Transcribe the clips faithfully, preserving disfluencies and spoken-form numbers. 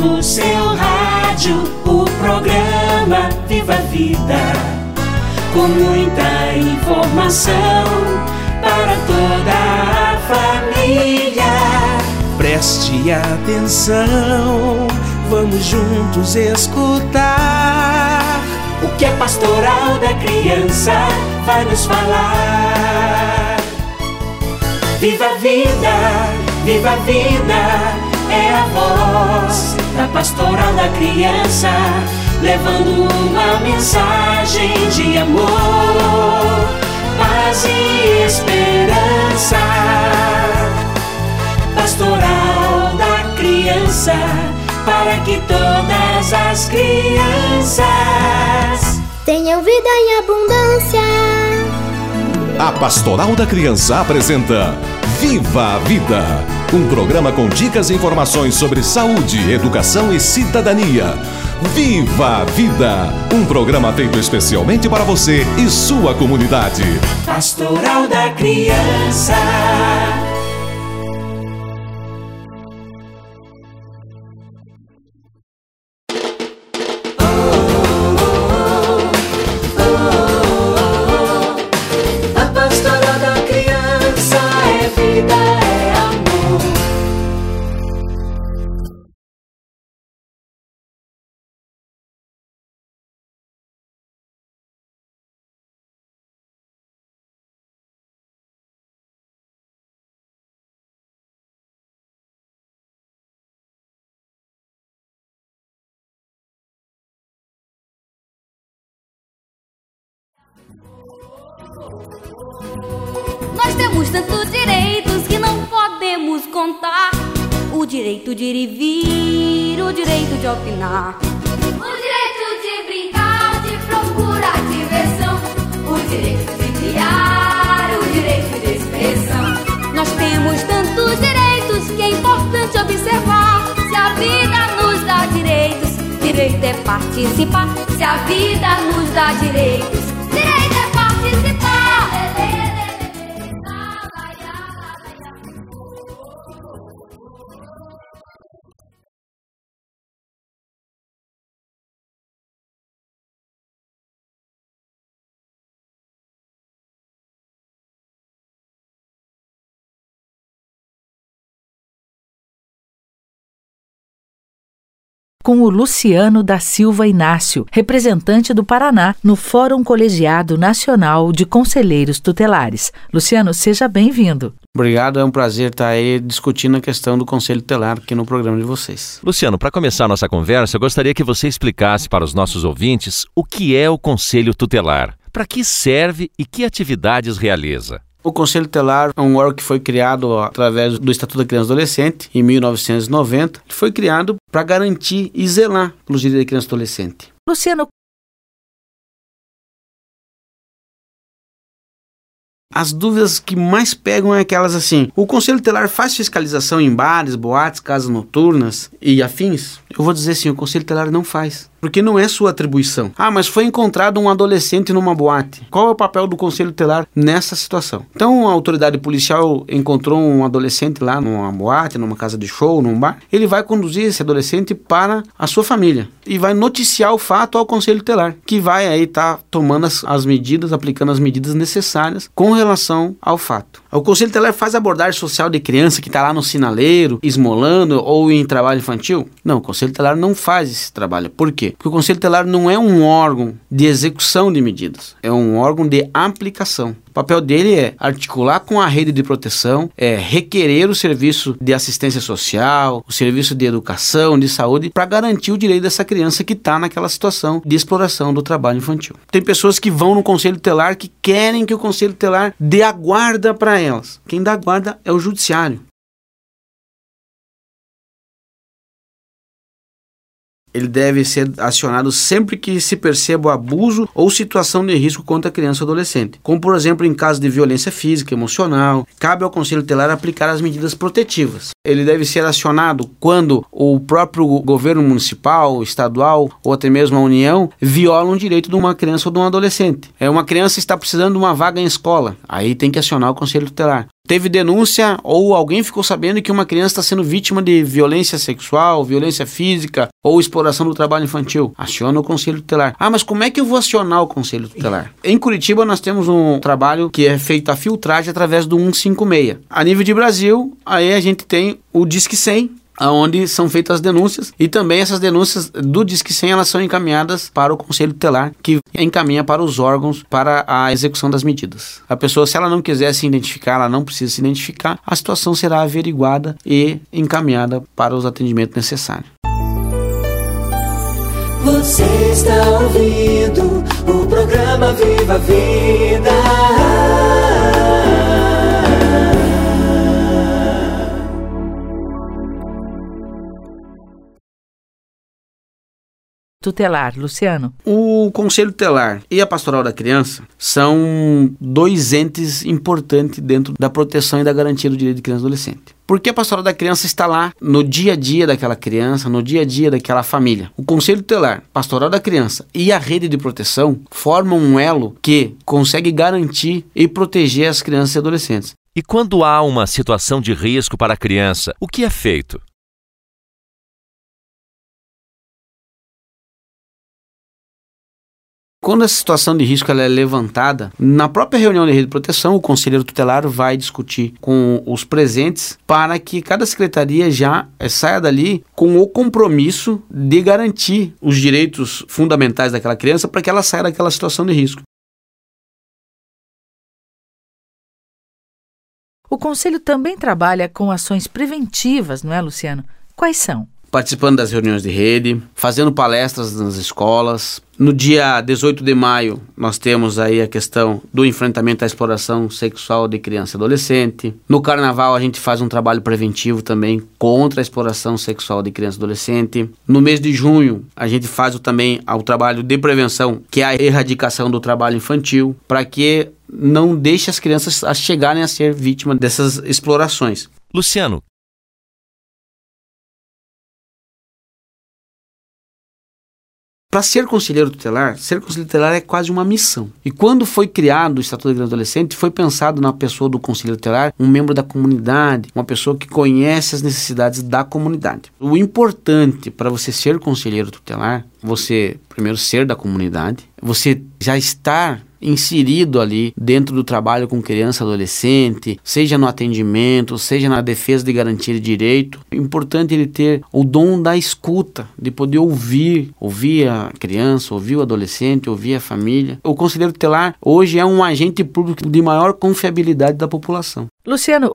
no seu rádio o programa Viva a Vida, com muita informação para toda a família. Preste atenção, vamos juntos escutar o que a Pastoral da Criança vai nos falar. Viva a vida, viva a vida, é a voz da Pastoral da Criança, levando uma mensagem de amor, paz e esperança. Pastoral da Criança, para que todas as crianças tenham vida em abundância. A Pastoral da Criança apresenta Viva a Vida, um programa com dicas e informações sobre saúde, educação e cidadania. Viva a Vida, um programa feito especialmente para você e sua comunidade. Pastoral da Criança. Nós temos tantos direitos que não podemos contar. O direito de ir e vir, o direito de opinar, o direito de brincar, de procurar diversão, o direito de criar, o direito de expressão. Nós temos tantos direitos que é importante observar. Se a vida nos dá direitos, direito é participar. Se a vida nos dá direitos, direito é participar. Com o Luciano da Silva Inácio, representante do Paraná no Fórum Colegiado Nacional de Conselheiros Tutelares. Luciano, seja bem-vindo. Obrigado, é um prazer estar aí discutindo a questão do Conselho Tutelar aqui no programa de vocês. Luciano, para começar a nossa conversa, eu gostaria que você explicasse para os nossos ouvintes o que é o Conselho Tutelar, para que serve e que atividades realiza. O Conselho Tutelar é um órgão que foi criado através do Estatuto da Criança e Adolescente, em mil novecentos e noventa, que foi criado para garantir e zelar pelos direitos da criança e adolescente. Luciano, as dúvidas que mais pegam é aquelas assim: o Conselho Tutelar faz fiscalização em bares, boates, casas noturnas e afins? Eu vou dizer sim, o Conselho Tutelar não faz, porque não é sua atribuição. Ah, mas foi encontrado um adolescente numa boate. Qual é o papel do Conselho Tutelar nessa situação? Então, a autoridade policial encontrou um adolescente lá numa boate, numa casa de show, num bar. Ele vai conduzir esse adolescente para a sua família e vai noticiar o fato ao Conselho Tutelar, que vai aí estar tá tomando as, as medidas, aplicando as medidas necessárias com relação ao fato. O Conselho Tutelar faz abordagem social de criança que está lá no sinaleiro, esmolando ou em trabalho infantil? Não, o Conselho Tutelar não faz esse trabalho. Por quê? Porque o Conselho Tutelar não é um órgão de execução de medidas, é um órgão de aplicação. O papel dele é articular com a rede de proteção, é requerer o serviço de assistência social, o serviço de educação, de saúde, para garantir o direito dessa criança que está naquela situação de exploração do trabalho infantil. Tem pessoas que vão no Conselho Tutelar que querem que o Conselho Tutelar dê a guarda para elas. Quem dá a guarda é o Judiciário. Ele deve ser acionado sempre que se perceba o abuso ou situação de risco contra a criança ou adolescente, como por exemplo em caso de violência física, emocional. Cabe ao Conselho Tutelar aplicar as medidas protetivas. Ele deve ser acionado quando o próprio governo municipal, estadual ou até mesmo a União viola um direito de uma criança ou de um adolescente. É uma criança que está precisando de uma vaga em escola, aí tem que acionar o Conselho Tutelar. Teve denúncia ou alguém ficou sabendo que uma criança está sendo vítima de violência sexual, violência física ou exploração do trabalho infantil. Aciona o Conselho Tutelar. Ah, mas como é que eu vou acionar o Conselho Tutelar? Em Curitiba nós temos um trabalho que é feito a filtragem através do cento e cinquenta e seis. A nível de Brasil, aí a gente tem o Disque cem, onde são feitas as denúncias, e também essas denúncias do Disque cem elas são encaminhadas para o Conselho Tutelar, que encaminha para os órgãos para a execução das medidas. A pessoa, se ela não quiser se identificar, ela não precisa se identificar, a situação será averiguada e encaminhada para os atendimentos necessários. Você está ouvindo o programa Viva a Vida. Tutelar, Luciano. O Conselho Tutelar e a Pastoral da Criança são dois entes importantes dentro da proteção e da garantia do direito de criança e adolescente. Porque a Pastoral da Criança está lá no dia a dia daquela criança, no dia a dia daquela família. O Conselho Tutelar, Pastoral da Criança e a rede de proteção formam um elo que consegue garantir e proteger as crianças e adolescentes. E quando há uma situação de risco para a criança, o que é feito? Quando essa situação de risco ela é levantada, na própria reunião de rede de proteção, o conselheiro tutelar vai discutir com os presentes para que cada secretaria já saia dali com o compromisso de garantir os direitos fundamentais daquela criança para que ela saia daquela situação de risco. O Conselho também trabalha com ações preventivas, não é, Luciano? Quais são? Participando das reuniões de rede, fazendo palestras nas escolas. No dia dezoito de maio, nós temos aí a questão do enfrentamento à exploração sexual de criança e adolescente. No Carnaval, a gente faz um trabalho preventivo também contra a exploração sexual de criança e adolescente. No mês de junho, a gente faz o, também o trabalho de prevenção, que é a erradicação do trabalho infantil, para que não deixe as crianças a chegarem a ser vítimas dessas explorações. Luciano, para ser conselheiro tutelar, ser conselheiro tutelar é quase uma missão. E quando foi criado o Estatuto da Criança e Adolescente, foi pensado na pessoa do conselheiro tutelar, um membro da comunidade, uma pessoa que conhece as necessidades da comunidade. O importante para você ser conselheiro tutelar, você primeiro ser da comunidade, você já estar inserido ali dentro do trabalho com criança e adolescente, seja no atendimento, seja na defesa de garantia de direito. É importante ele ter o dom da escuta, de poder ouvir, ouvir a criança, ouvir o adolescente, ouvir a família. O conselheiro tutelar hoje é um agente público de maior confiabilidade da população. Luciano,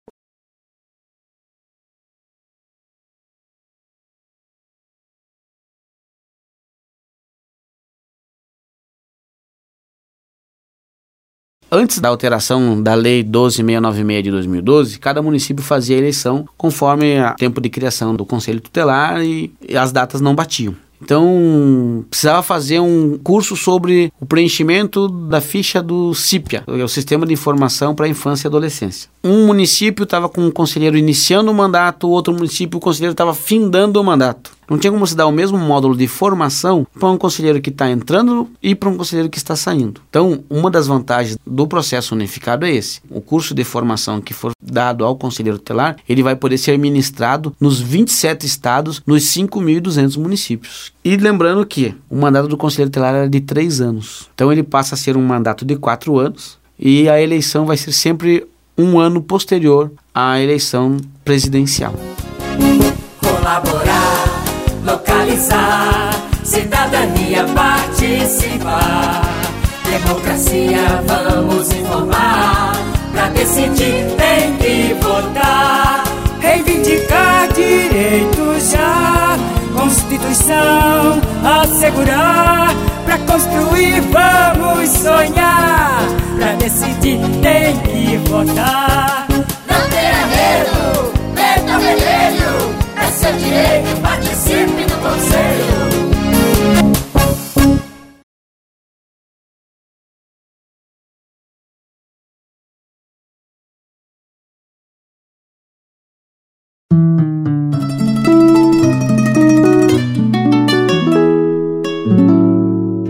antes da alteração da Lei doze mil seiscentos e noventa e seis de dois mil e doze, cada município fazia a eleição conforme o tempo de criação do Conselho Tutelar e, e as datas não batiam. Então, precisava fazer um curso sobre o preenchimento da ficha do SIPIA, que é o Sistema de Informação para a Infância e Adolescência. Um município estava com um conselheiro iniciando o mandato, outro município o conselheiro estava findando o mandato. Não tinha como se dar o mesmo módulo de formação para um conselheiro que está entrando e para um conselheiro que está saindo. Então, uma das vantagens do processo unificado é esse. O curso de formação que for dado ao conselheiro tutelar, ele vai poder ser ministrado nos vinte e sete estados, nos cinco mil e duzentos municípios. E lembrando que o mandato do conselheiro tutelar era de três anos. Então, ele passa a ser um mandato de quatro anos e a eleição vai ser sempre um ano posterior à eleição presidencial. Colaborar, localizar, cidadania participar, democracia vamos informar, pra decidir tem que votar, reivindicar direitos já, Constituição assegurar, pra construir vamos sonhar, pra decidir tem que votar. Não tenha medo, medo vermelho, é seu direito, participe do conselho.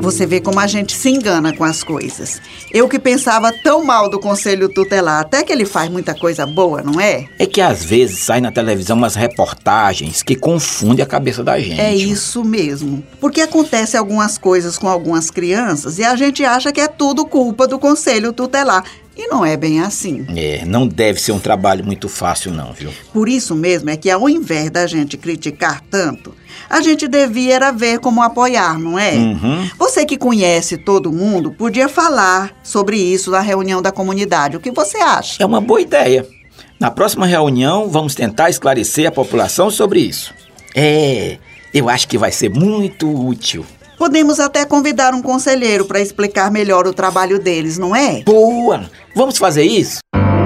Você vê como a gente se engana com as coisas. Eu que pensava tão mal do Conselho Tutelar, até que ele faz muita coisa boa, não é? É que às vezes sai na televisão umas reportagens que confundem a cabeça da gente. É isso mesmo. Porque acontece algumas coisas com algumas crianças e a gente acha que é tudo culpa do Conselho Tutelar. E não é bem assim. É, não deve ser um trabalho muito fácil não, viu? Por isso mesmo é que ao invés da gente criticar tanto, a gente devia era ver como apoiar, não é? Uhum. Você que conhece todo mundo, podia falar sobre isso na reunião da comunidade. O que você acha? É uma boa ideia. Na próxima reunião, vamos tentar esclarecer a população sobre isso. É, eu acho que vai ser muito útil. Podemos até convidar um conselheiro para explicar melhor o trabalho deles, não é? Boa! Vamos fazer isso?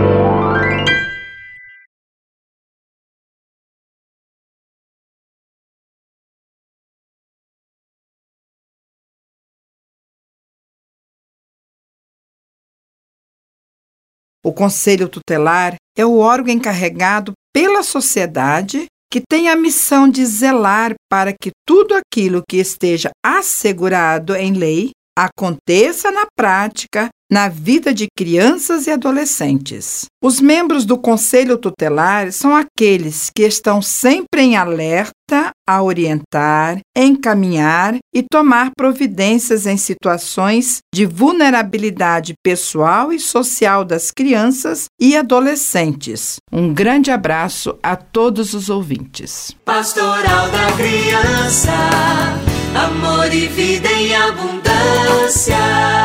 O Conselho Tutelar é o órgão encarregado pela sociedade que tem a missão de zelar para que tudo aquilo que esteja assegurado em lei aconteça na prática, na vida de crianças e adolescentes. Os membros do Conselho Tutelar são aqueles que estão sempre em alerta a orientar, encaminhar e tomar providências em situações de vulnerabilidade pessoal e social das crianças e adolescentes. Um grande abraço a todos os ouvintes. Pastoral da Criança, amor e vida em abundância.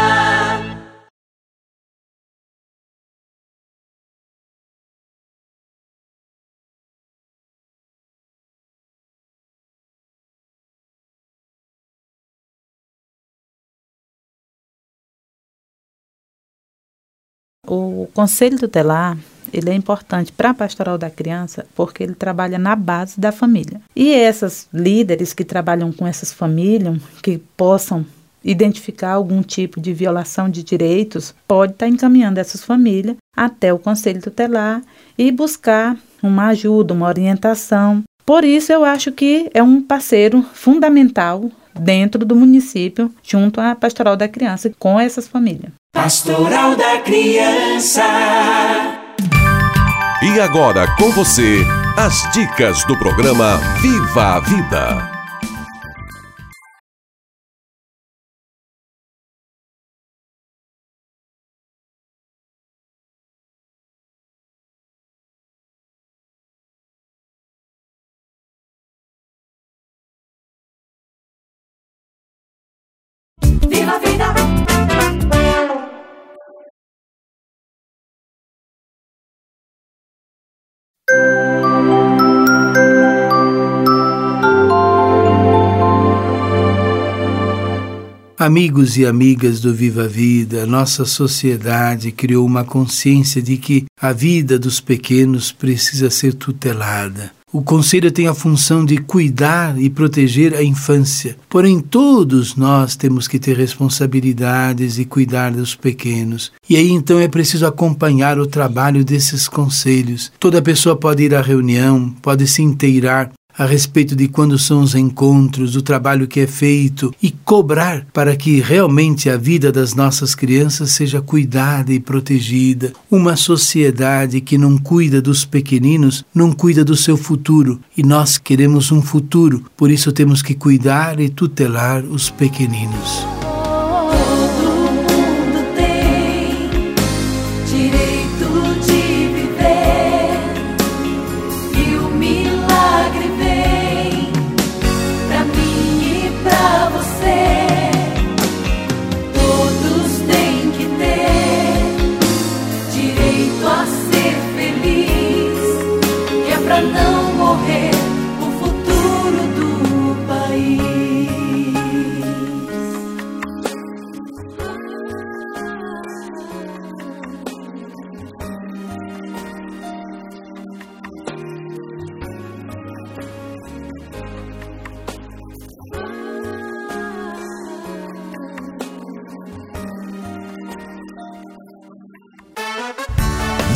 O Conselho Tutelar, ele é importante para a Pastoral da Criança porque ele trabalha na base da família. E essas líderes que trabalham com essas famílias, que possam identificar algum tipo de violação de direitos, pode estar encaminhando essas famílias até o Conselho Tutelar e buscar uma ajuda, uma orientação. Por isso, eu acho que é um parceiro fundamental dentro do município, junto à Pastoral da Criança, com essas famílias. Pastoral da Criança. E agora com você, as dicas do programa Viva a Vida. Viva a vida! Amigos e amigas do Viva a Vida, nossa sociedade criou uma consciência de que a vida dos pequenos precisa ser tutelada. O Conselho tem a função de cuidar e proteger a infância. Porém, todos nós temos que ter responsabilidades e cuidar dos pequenos. E aí, então, é preciso acompanhar o trabalho desses conselhos. Toda pessoa pode ir à reunião, pode se inteirar a respeito de quando são os encontros, do trabalho que é feito e cobrar para que realmente a vida das nossas crianças seja cuidada e protegida. Uma sociedade que não cuida dos pequeninos não cuida do seu futuro e nós queremos um futuro, por isso temos que cuidar e tutelar os pequeninos.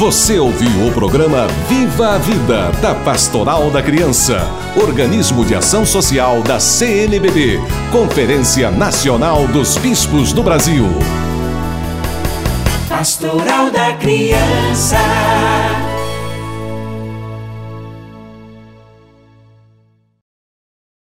Você ouviu o programa Viva a Vida, da Pastoral da Criança, organismo de ação social da C N B B, Conferência Nacional dos Bispos do Brasil. Pastoral da Criança.